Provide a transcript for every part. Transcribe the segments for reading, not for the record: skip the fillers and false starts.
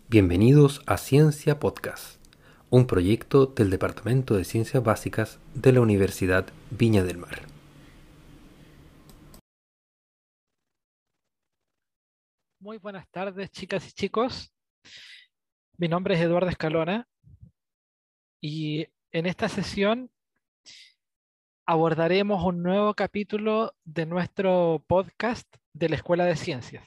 Bienvenidos a Ciencia Podcast, un proyecto del Departamento de Ciencias Básicas de la Universidad Viña del Mar. Muy buenas tardes, chicas y chicos. Mi nombre es Eduardo Escalona y en esta sesión abordaremos un nuevo capítulo de nuestro podcast de la Escuela de Ciencias.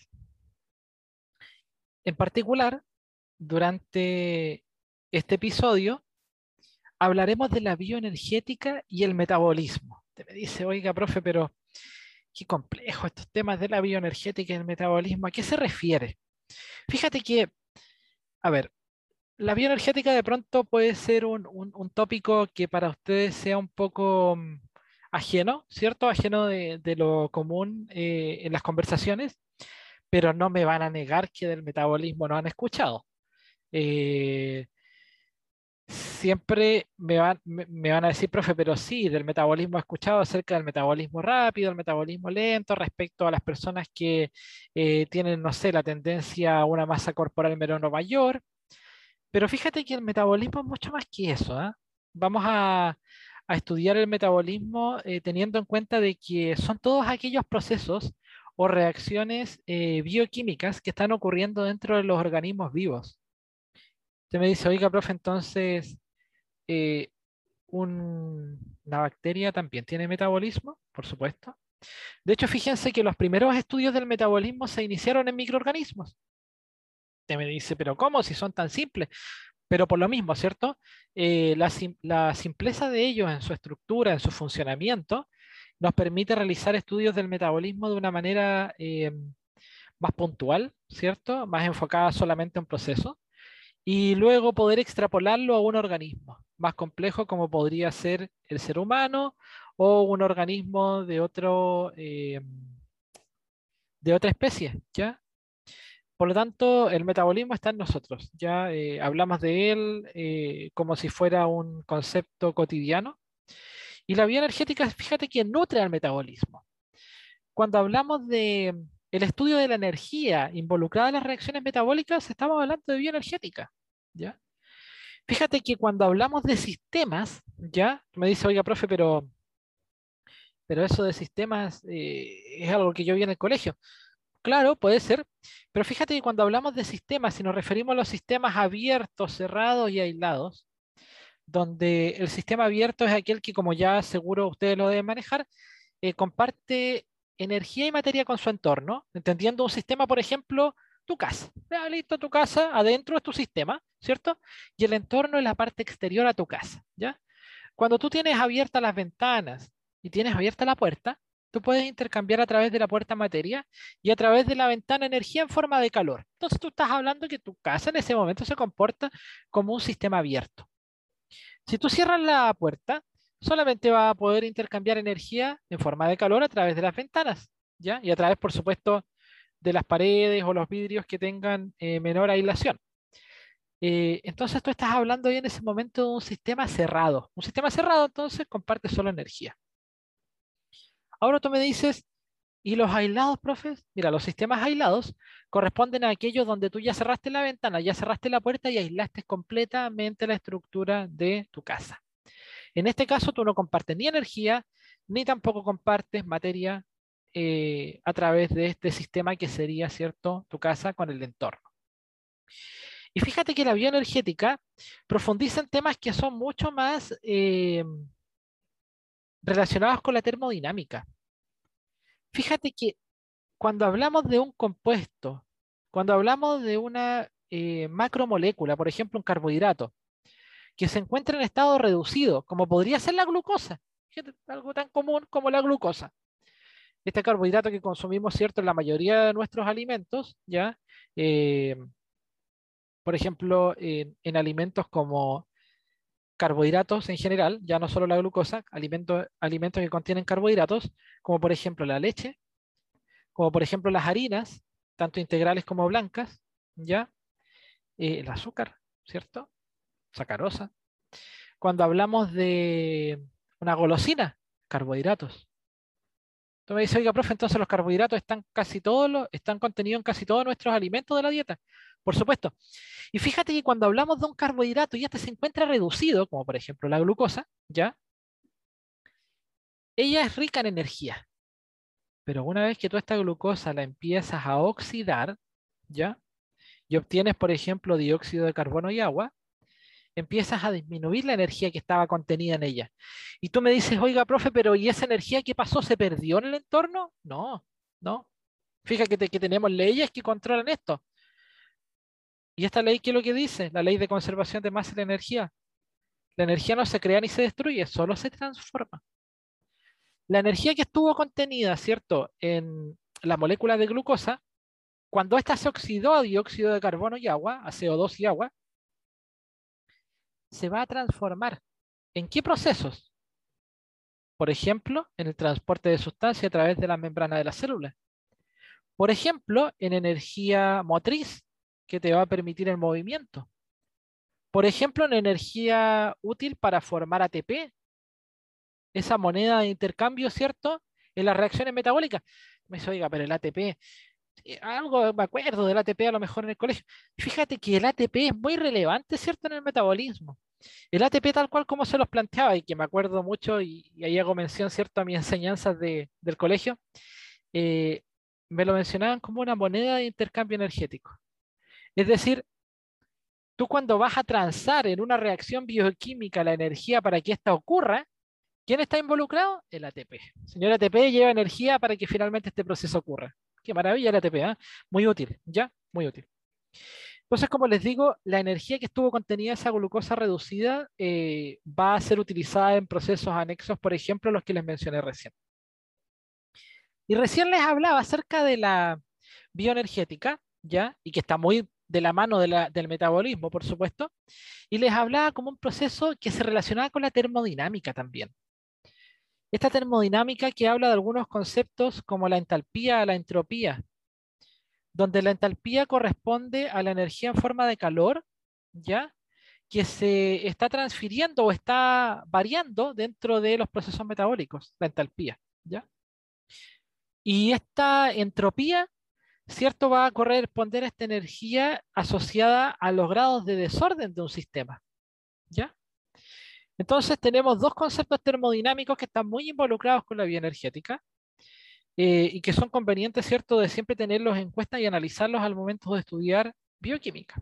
En particular, durante este episodio hablaremos de la bioenergética y el metabolismo. Te me dice, oiga, profe, pero qué complejo estos temas de la bioenergética y el metabolismo. ¿A qué se refiere? Fíjate que, a ver, la bioenergética de pronto puede ser un tópico que para ustedes sea un poco ajeno, ¿cierto? Ajeno de lo común en las conversaciones, pero no me van a negar que del metabolismo no han escuchado. Eh, Siempre me van a decir, profe, pero sí, del metabolismo he escuchado acerca del metabolismo rápido, el metabolismo lento, respecto a las personas que tienen, no sé, la tendencia a una masa corporal menor o mayor. Pero fíjate que el metabolismo es mucho más que eso, ¿ah? Vamos a estudiar el metabolismo teniendo en cuenta de que son todos aquellos procesos o reacciones bioquímicas que están ocurriendo dentro de los organismos vivos. Usted me dice, oiga, profe, entonces, eh, ¿una bacteria también tiene metabolismo? Por supuesto. De hecho, fíjense que los primeros estudios del metabolismo se iniciaron en microorganismos. Usted me dice, pero ¿cómo si son tan simples? Pero por lo mismo, ¿cierto? La simpleza de ellos en su estructura, en su funcionamiento, nos permite realizar estudios del metabolismo de una manera más puntual, ¿cierto? Más enfocada solamente en procesos, y luego poder extrapolarlo a un organismo más complejo como podría ser el ser humano o un organismo de otra especie, ¿ya? Por lo tanto, el metabolismo está en nosotros. Ya hablamos de él como si fuera un concepto cotidiano. Y la bioenergética, fíjate que nutre al metabolismo. Cuando hablamos de el estudio de la energía involucrada en las reacciones metabólicas, estamos hablando de bioenergética. ¿Ya? Fíjate que cuando hablamos de sistemas, ya me dice, oiga, profe, pero eso de sistemas es algo que yo vi en el colegio. Claro, puede ser, pero fíjate que cuando hablamos de sistemas, si nos referimos a los sistemas abiertos, cerrados y aislados, donde el sistema abierto es aquel que, como ya seguro ustedes lo deben manejar, comparte energía y materia con su entorno, entendiendo un sistema, por ejemplo, tu casa. Ya, listo, tu casa, adentro es tu sistema, ¿cierto? Y el entorno es la parte exterior a tu casa, ¿ya? Cuando tú tienes abiertas las ventanas y tienes abierta la puerta, tú puedes intercambiar a través de la puerta materia y a través de la ventana energía en forma de calor. Entonces tú estás hablando que tu casa en ese momento se comporta como un sistema abierto. Si tú cierras la puerta, solamente va a poder intercambiar energía en forma de calor a través de las ventanas, ¿ya? Y a través, por supuesto, de las paredes o los vidrios que tengan menor aislación. Entonces tú estás hablando ahí en ese momento de un sistema cerrado. Un sistema cerrado entonces comparte solo energía. Ahora tú me dices, ¿y los aislados, profes? Mira, los sistemas aislados corresponden a aquellos donde tú ya cerraste la ventana, ya cerraste la puerta y aislaste completamente la estructura de tu casa. En este caso tú no compartes ni energía, ni tampoco compartes materia a través de este sistema que sería, ¿cierto?, tu casa con el entorno. Y fíjate que la bioenergética profundiza en temas que son mucho más relacionados con la termodinámica. Fíjate que cuando hablamos de un compuesto, cuando hablamos de una macromolécula, por ejemplo, un carbohidrato, que se encuentra en estado reducido, como podría ser la glucosa, fíjate, algo tan común como la glucosa. Este carbohidrato que consumimos, ¿cierto?, en la mayoría de nuestros alimentos, ¿ya? Eh, por ejemplo, en alimentos como carbohidratos en general, ya no solo la glucosa, alimentos que contienen carbohidratos, como por ejemplo la leche, como por ejemplo las harinas, tanto integrales como blancas, ¿ya? El azúcar, ¿cierto? Sacarosa. Cuando hablamos de una golosina, carbohidratos. Tú me dices, oiga, profe, entonces los carbohidratos están casi todos están contenidos en casi todos nuestros alimentos de la dieta. por supuesto. Y fíjate que cuando hablamos de un carbohidrato y este se encuentra reducido, como por ejemplo la glucosa, ¿ya? Ella es rica en energía, pero una vez que tú esta glucosa la empiezas a oxidar, ¿ya? Y obtienes, por ejemplo, dióxido de carbono y agua, empiezas a disminuir la energía que estaba contenida en ella. Y tú me dices, oiga, profe, pero ¿y esa energía qué pasó? ¿Se perdió en el entorno? No, no. Fíjate que tenemos leyes que controlan esto. ¿Y esta ley qué es lo que dice? La ley de conservación de masa y la energía. La energía no se crea ni se destruye, solo se transforma. La energía que estuvo contenida, ¿cierto?, en la molécula de glucosa, cuando ésta se oxidó a dióxido de carbono y agua, a CO2 y agua, se va a transformar. ¿En qué procesos? Por ejemplo, en el transporte de sustancia a través de la membrana de la célula. Por ejemplo, en energía motriz, que te va a permitir el movimiento. Por ejemplo, en energía útil para formar ATP, esa moneda de intercambio, ¿cierto? En las reacciones metabólicas. Me dice, oiga, pero el ATP, algo me acuerdo del ATP a lo mejor en el colegio. Fíjate que el ATP es muy relevante, ¿cierto? En el metabolismo. El ATP tal cual como se los planteaba y que me acuerdo mucho y ahí hago mención, ¿cierto? A mis enseñanzas del colegio, eh, me lo mencionaban como una moneda de intercambio energético. Es decir, tú cuando vas a transar en una reacción bioquímica la energía para que ésta ocurra, ¿quién está involucrado? El ATP. Señor ATP lleva energía para que finalmente este proceso ocurra. Qué maravilla el ATP, ¿eh? Muy útil, ¿ya? Muy útil. Entonces, como les digo, la energía que estuvo contenida en esa glucosa reducida va a ser utilizada en procesos anexos, por ejemplo, los que les mencioné recién. Y recién les hablaba acerca de la bioenergética, ¿ya? Y que está muy de la mano del metabolismo, por supuesto. Y les hablaba como un proceso que se relacionaba con la termodinámica también. Esta termodinámica que habla de algunos conceptos como la entalpía, la entropía, donde la entalpía corresponde a la energía en forma de calor, ¿ya? Que se está transfiriendo o está variando dentro de los procesos metabólicos, la entalpía, ¿ya? Y esta entropía, ¿cierto? Va a corresponder a esta energía asociada a los grados de desorden de un sistema, ¿ya? Entonces tenemos dos conceptos termodinámicos que están muy involucrados con la bioenergética y que son convenientes, ¿cierto?, de siempre tenerlos en cuenta y analizarlos al momento de estudiar bioquímica.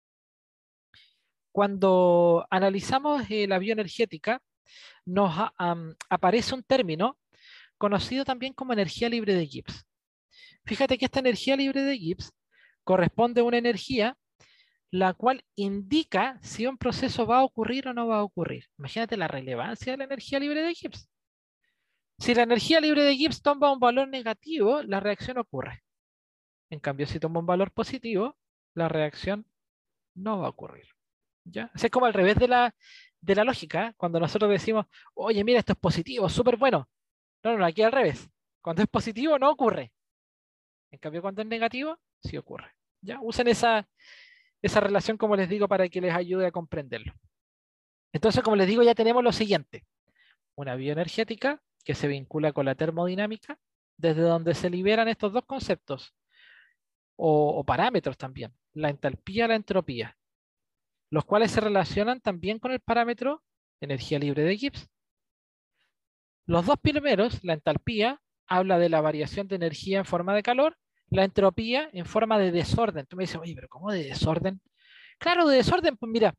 Cuando analizamos la bioenergética, nos aparece un término conocido también como energía libre de Gibbs. Fíjate que esta energía libre de Gibbs corresponde a una energía la cual indica si un proceso va a ocurrir o no va a ocurrir. Imagínate la relevancia de la energía libre de Gibbs. Si la energía libre de Gibbs toma un valor negativo, la reacción ocurre. En cambio, si toma un valor positivo, la reacción no va a ocurrir. ¿Ya? Así es como al revés de la lógica, ¿eh? Cuando nosotros decimos, oye, mira, esto es positivo, súper bueno. No, no, aquí al revés. Cuando es positivo, no ocurre. En cambio, cuando es negativo, sí ocurre. ¿Ya? Usen esa relación, como les digo, para que les ayude a comprenderlo. Entonces, como les digo, ya tenemos lo siguiente. Una bioenergética que se vincula con la termodinámica, desde donde se liberan estos dos conceptos, o parámetros también, la entalpía y la entropía, los cuales se relacionan también con el parámetro energía libre de Gibbs. Los dos primeros, la entalpía, habla de la variación de energía en forma de calor, la entropía en forma de desorden. Tú me dices, oye, pero ¿cómo de desorden? Claro, de desorden, pues mira,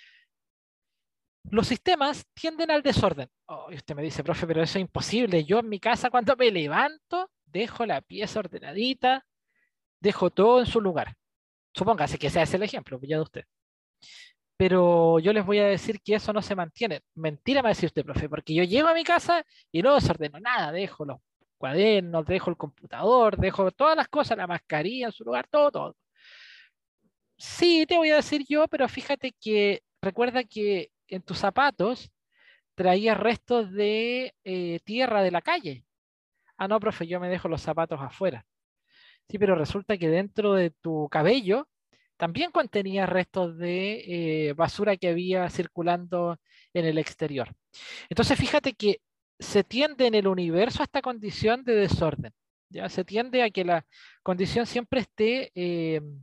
los sistemas tienden al desorden. Oh, y usted me dice, profe, pero eso es imposible. Yo en mi casa cuando me levanto, dejo la pieza ordenadita, dejo todo en su lugar. Supóngase que ese es el ejemplo, ya de usted. Pero yo les voy a decir que eso no se mantiene. Mentira me va a decir usted, profe, porque yo llego a mi casa y no desordeno nada, dejo los cuadernos, dejo el computador, dejo todas las cosas, la mascarilla en su lugar, todo, todo. Sí, te voy a decir yo, pero fíjate que recuerda que en tus zapatos traías restos de tierra de la calle. Ah, no, profe, yo me dejo los zapatos afuera. Sí, pero resulta que dentro de tu cabello también contenía restos de basura que había circulando en el exterior. Entonces, fíjate que se tiende en el universo a esta condición de desorden. Ya se tiende a que la condición siempre esté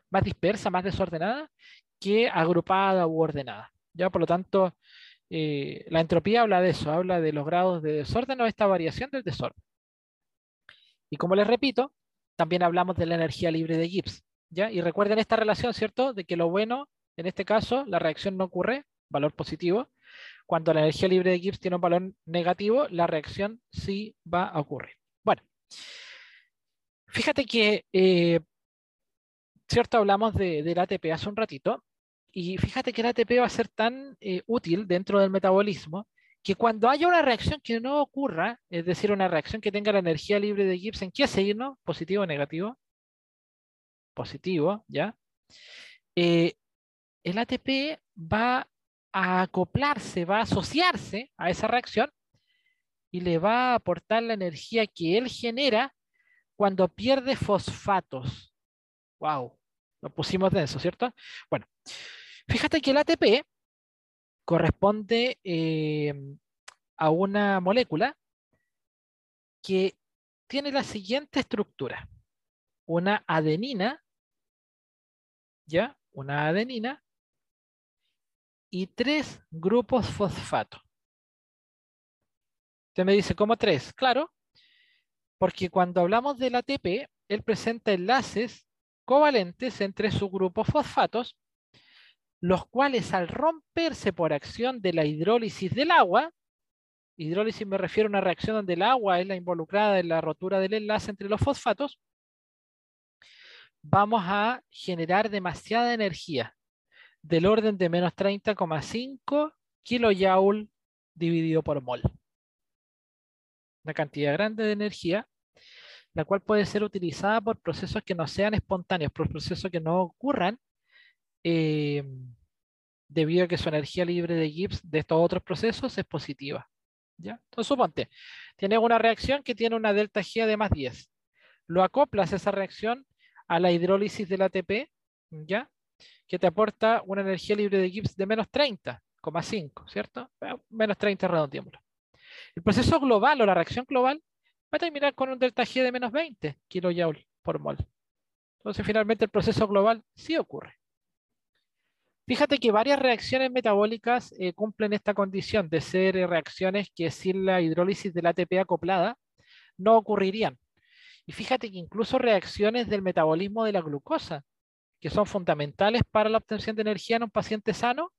más dispersa, más desordenada, que agrupada u ordenada. ¿Ya? Por lo tanto, la entropía habla de eso, habla de los grados de desorden o esta variación del desorden. Y como les repito, también hablamos de la energía libre de Gibbs. ¿Ya? Y recuerden esta relación, ¿cierto? De que lo bueno, en este caso, la reacción no ocurre, valor positivo. Cuando la energía libre de Gibbs tiene un valor negativo, la reacción sí va a ocurrir. Bueno, fíjate que, ¿cierto? Hablamos del ATP hace un ratito. Y fíjate que el ATP va a ser tan útil dentro del metabolismo que cuando haya una reacción que no ocurra, es decir, una reacción que tenga la energía libre de Gibbs, ¿en qué signo? ¿Positivo o negativo? Positivo, ¿ya? Eh, el ATP va a acoplarse, va a asociarse a esa reacción y le va a aportar la energía que él genera cuando pierde fosfatos. ¡Wow! Lo pusimos denso, ¿cierto? Bueno, fíjate que el ATP corresponde a una molécula que tiene la siguiente estructura. Una adenina, ¿ya? Una adenina y 3 grupos fosfato. Usted me dice, ¿cómo 3? Claro, porque cuando hablamos del ATP, él presenta enlaces covalentes entre sus grupos fosfatos, los cuales al romperse por acción de la hidrólisis del agua, hidrólisis me refiero a una reacción donde el agua es la involucrada en la rotura del enlace entre los fosfatos, vamos a generar demasiada energía, del orden de menos 30,5 kilojoule dividido por mol. Una cantidad grande de energía, la cual puede ser utilizada por procesos que no sean espontáneos, por procesos que no ocurran eh, debido a que su energía libre de Gibbs de estos otros procesos es positiva. ¿Ya? Entonces, suponte, tienes una reacción que tiene una delta G de más 10. Lo acoplas esa reacción a la hidrólisis del ATP, ¿ya? Que te aporta una energía libre de Gibbs de menos 30,5, ¿cierto? Menos 30 redondeémoslo. El proceso global o la reacción global va a terminar con un delta G de menos 20 kJ por mol. Entonces, finalmente, el proceso global sí ocurre. Fíjate que varias reacciones metabólicas cumplen esta condición de ser reacciones que sin la hidrólisis del ATP acoplada no ocurrirían. Y fíjate que incluso reacciones del metabolismo de la glucosa, que son fundamentales para la obtención de energía en un paciente sano,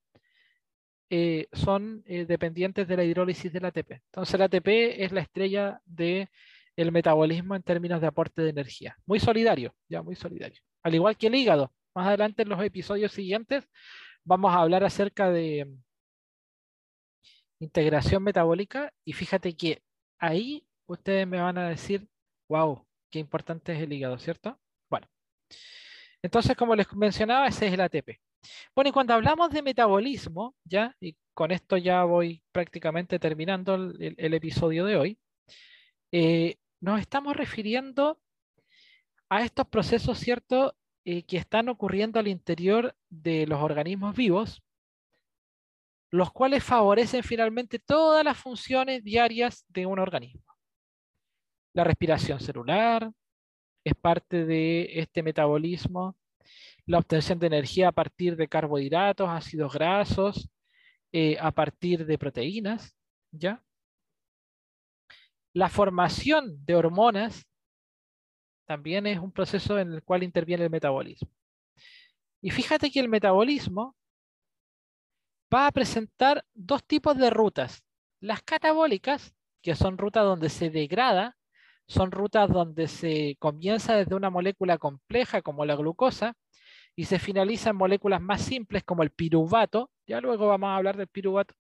son dependientes de la hidrólisis del ATP. Entonces el ATP es la estrella del metabolismo en términos de aporte de energía. Muy solidario, ya muy solidario. Al igual que el hígado. Más adelante en los episodios siguientes vamos a hablar acerca de integración metabólica y fíjate que ahí ustedes me van a decir, wow, qué importante es el hígado, ¿cierto? Bueno, entonces como les mencionaba, ese es el ATP. Bueno, y cuando hablamos de metabolismo, ya, y con esto ya voy prácticamente terminando el episodio de hoy, nos estamos refiriendo a estos procesos, ¿cierto?, que están ocurriendo al interior de los organismos vivos, los cuales favorecen finalmente todas las funciones diarias de un organismo. La respiración celular es parte de este metabolismo, la obtención de energía a partir de carbohidratos, ácidos grasos, a partir de proteínas, ¿ya? La formación de hormonas también es un proceso en el cual interviene el metabolismo. Y fíjate que el metabolismo va a presentar dos tipos de rutas. Las catabólicas, que son rutas donde se degrada, son rutas donde se comienza desde una molécula compleja como la glucosa y se finaliza en moléculas más simples como el piruvato. Ya luego vamos a hablar del piruvato.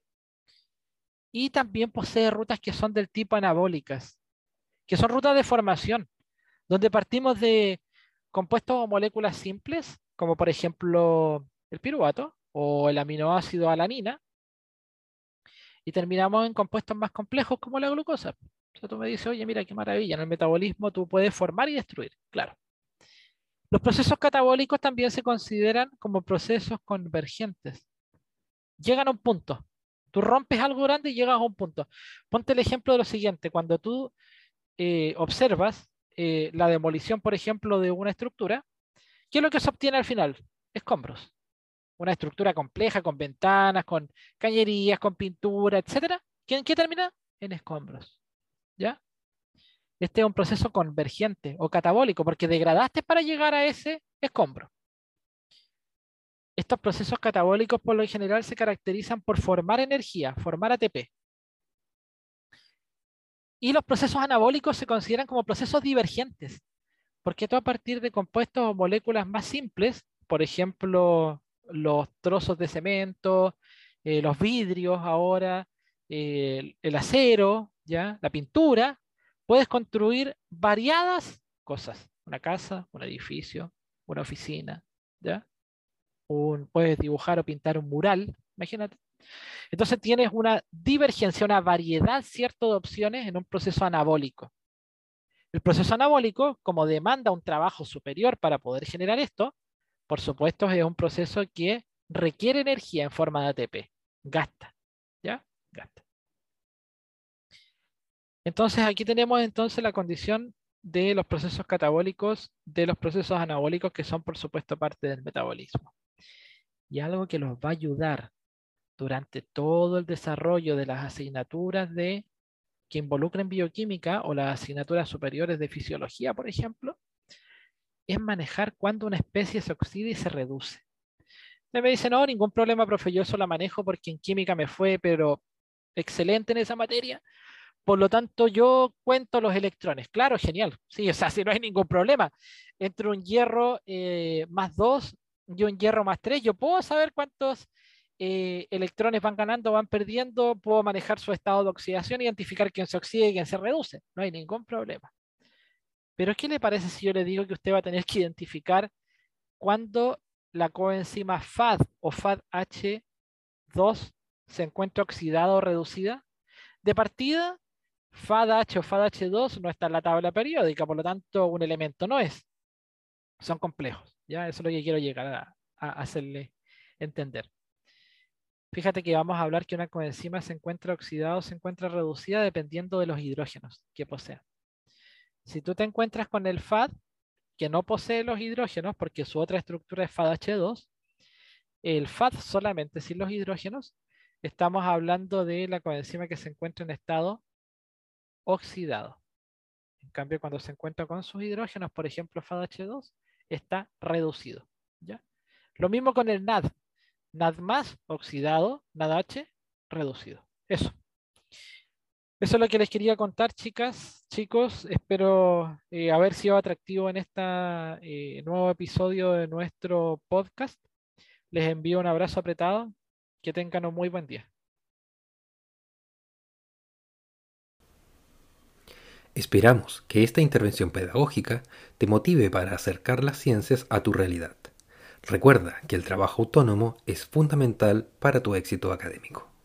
Y también posee rutas que son del tipo anabólicas, que son rutas de formación, donde partimos de compuestos o moléculas simples, como por ejemplo el piruvato o el aminoácido alanina, y terminamos en compuestos más complejos como la glucosa. O sea, tú me dices, oye, mira qué maravilla, en el metabolismo tú puedes formar y destruir, claro. Los procesos catabólicos también se consideran como procesos convergentes. Llegan a un punto. Tú rompes algo grande y llegas a un punto. Ponte el ejemplo de lo siguiente, cuando tú observas la demolición, por ejemplo, de una estructura, ¿Qué es lo que se obtiene al final? Escombros. Una estructura compleja con ventanas, con cañerías, con pintura, etcétera. ¿En qué termina? En escombros. ¿Ya? Este es un proceso convergente o catabólico porque degradaste para llegar a ese escombro. Estos procesos catabólicos por lo general se caracterizan por formar energía, formar ATP. Y los procesos anabólicos se consideran como procesos divergentes, porque todo a partir de compuestos o moléculas más simples, por ejemplo, los trozos de cemento, los vidrios ahora, el acero, ¿ya? La pintura, puedes construir variadas cosas, una casa, un edificio, una oficina, ¿ya? Puedes dibujar o pintar un mural, imagínate. Entonces tienes una divergencia, una variedad, cierto, de opciones en un proceso anabólico. El proceso anabólico, como demanda un trabajo superior para poder generar esto, por supuesto es un proceso que requiere energía en forma de ATP. Gasta, ¿ya? Gasta. Entonces aquí tenemos entonces la condición de los procesos catabólicos, de los procesos anabólicos que son por supuesto parte del metabolismo. Y algo que los va a ayudar durante todo el desarrollo de las asignaturas que involucren bioquímica o las asignaturas superiores de fisiología, por ejemplo, es manejar cuando una especie se oxida y se reduce. Usted me dice, no, ningún problema, profe, yo eso la manejo porque en química me fue, pero excelente en esa materia. Por lo tanto, yo cuento los electrones. Claro, genial. Sí, o sea, si no hay ningún problema. Entre un hierro más 2 y un hierro más 3, yo puedo saber cuántos electrones van ganando o van perdiendo, puedo manejar su estado de oxidación, identificar quién se oxida y quién se reduce. No hay ningún problema. Pero ¿qué le parece si yo le digo que usted va a tener que identificar cuando la coenzima FAD o FADH2 se encuentra oxidada o reducida? De partida, FADH o FADH2 no está en la tabla periódica, por lo tanto, un elemento no es. Son complejos. ¿Ya? Eso es lo que quiero llegar a hacerle entender. Fíjate que vamos a hablar que una coenzima se encuentra oxidada o se encuentra reducida dependiendo de los hidrógenos que posea. Si tú te encuentras con el FAD, que no posee los hidrógenos porque su otra estructura es FADH2, el FAD solamente sin los hidrógenos, estamos hablando de la coenzima que se encuentra en estado oxidado. En cambio, cuando se encuentra con sus hidrógenos, por ejemplo, FADH2, está reducido. ¿Ya? Lo mismo con el NAD. NAD más oxidado, NADH reducido. Eso. Eso es lo que les quería contar, chicas, chicos. Espero haber sido atractivo en este nuevo episodio de nuestro podcast. Les envío un abrazo apretado. Que tengan un muy buen día. Esperamos que esta intervención pedagógica te motive para acercar las ciencias a tu realidad. Recuerda que el trabajo autónomo es fundamental para tu éxito académico.